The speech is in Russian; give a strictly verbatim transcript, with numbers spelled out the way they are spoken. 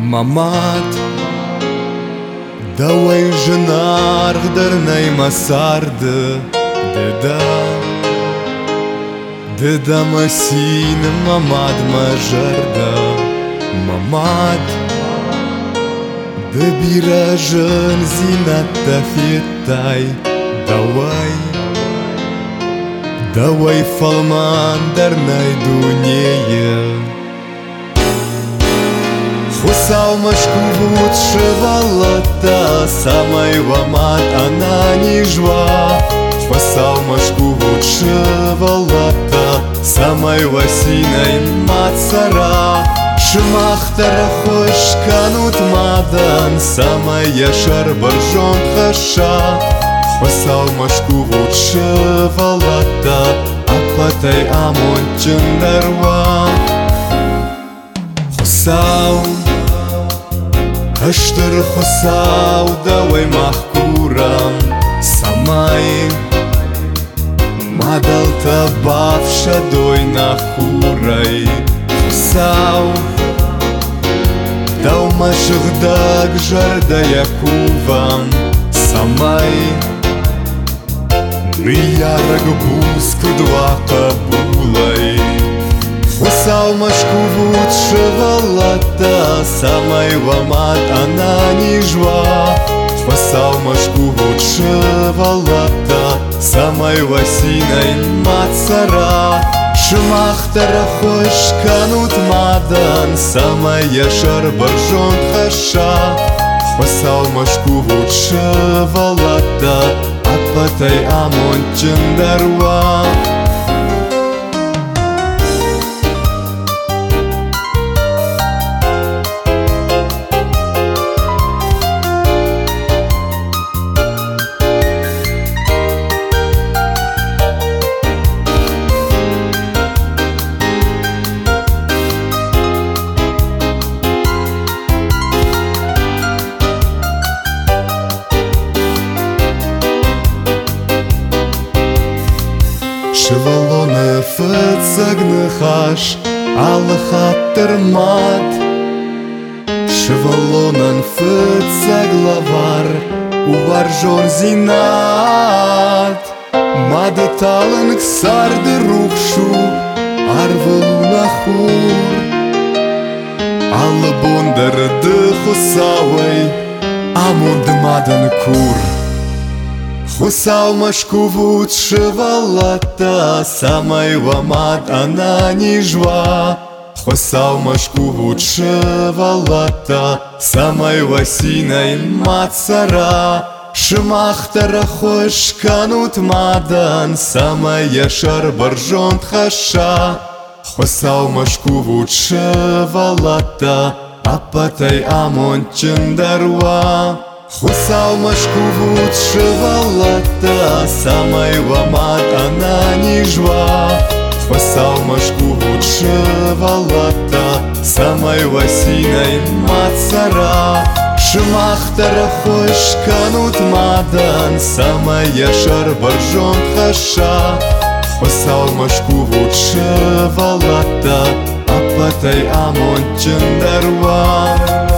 Мамат Давай женар дарнай масарды Деда Деда масин мамад мажарда Мамат Да биражен зинатта феттай Давай Давай фалман дарнай дунее Хусал машкувут шевалата Самай вамат она не жва Хусал машкувут шевалата Самай васинай мацара Шмахтара хош канут мадан Самай яшар баржон хаша Хусал машкувут шевалата Апатай амон чындарва Хусал Аштыр хусау давай махкурам Самай Мадал табав шадой нахурай Хусау Дау машыгдаг жарда якувам Самай Ныярак буск два кабулай Хусал машкувут шевалата Самай вамат она не жва Хусал машкувут шевалата Самай васинай мацара Шмахтара хош канут мадан Самай яшар баржон хаша Хусал машкувут шевалата Апатай амон чындарва Шевалоны фыцагны хаш Аллахаттыр мат Шевалонын фыцаглавар Увар жор зинат Мады талын ксарды рухшу Арвылуна хур Аллы бондарды хусавай Амунд мадан кур Хусал машкувут шевалата Самай вамат она не жва Хусал машкувут шевалата Самай васинай мацара Шмахтара хош канут мадан Самай яшар баржон хаша Хусал машкувут шевалата Апатай амон чындарва Хусал машкувут шевалата Самай вамат она не жва Хусал машкувут шевалата Самай васинай мацара Шмахтара хош канут мадан Самай яшар баржон хаша Хусал машкувут шевалата Апатай амон чындарва